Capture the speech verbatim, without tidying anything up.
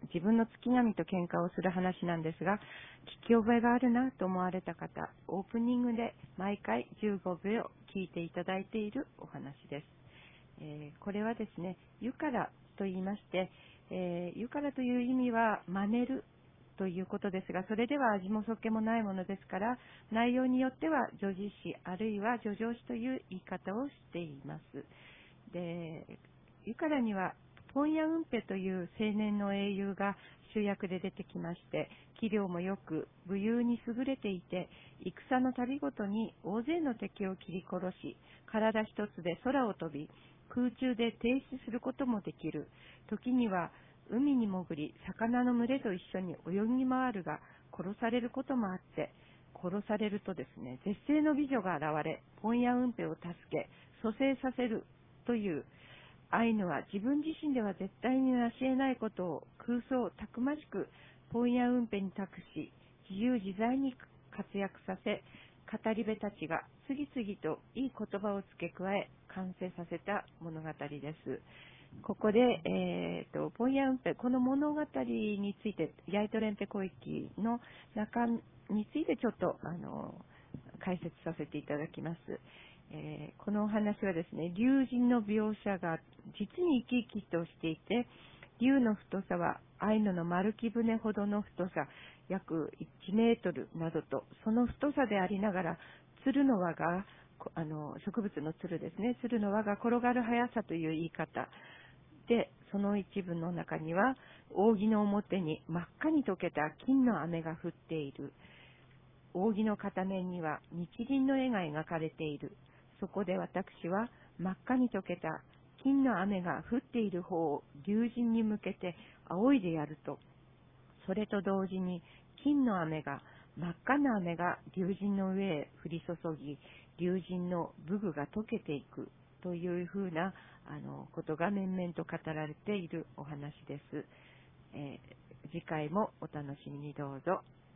自分の月並みと喧嘩をする話なんですが、聞き覚えがあるなと思われた方、オープニングで毎回じゅうごびょう聞いていただいているお話です。えー、これはですね、湯からと言いまして、えー、湯からという意味は真似るということですが、それでは味もそっけもないものですから、内容によっては叙事詩あるいは叙情詩という言い方をしています。で、湯からにはポンヤウンペという青年の英雄が主役で出てきまして、器量もよく武勇に優れていて、戦の度ごとに大勢の敵を切り殺し、体一つで空を飛び、空中で停止することもできる。時には海に潜り、魚の群れと一緒に泳ぎ回るが、殺されることもあって、殺されるとですね、絶世の美女が現れ、ポンヤウンペを助け、蘇生させるという、アイヌは自分自身では絶対に成し得ないことを空想たくましくポンヤウンペに託し、自由自在に活躍させ、語り部たちが次々といい言葉を付け加え、完成させた物語です。ここで、えーと、ポンヤウンペ、この物語について、ヤイトレンペ小域の中についてちょっと、あの、解説させていただきます。えー、このお話はですね、龍神の描写が実に生き生きとしていて、龍の太さはアイヌの丸木舟ほどの太さ、約いちメートルなどと、その太さでありながら、鶴の輪が、あの植物の鶴ですね、鶴の輪が転がる速さという言い方で、その一部の中には、扇の表に真っ赤に溶けた金の雨が降っている。扇の片面には日輪の絵が描かれている。そこで私は真っ赤に溶けた金の雨が降っている方を龍神に向けて仰いでやると、それと同時に金の雨が、真っ赤な雨が龍神の上へ降り注ぎ、龍神の武具が溶けていくというふうなあのことが面々と語られているお話です。えー、次回もお楽しみにどうぞ。